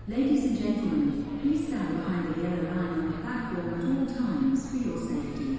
Ladies and gentlemen, please stand behind the yellow line on the platform at all times for your safety.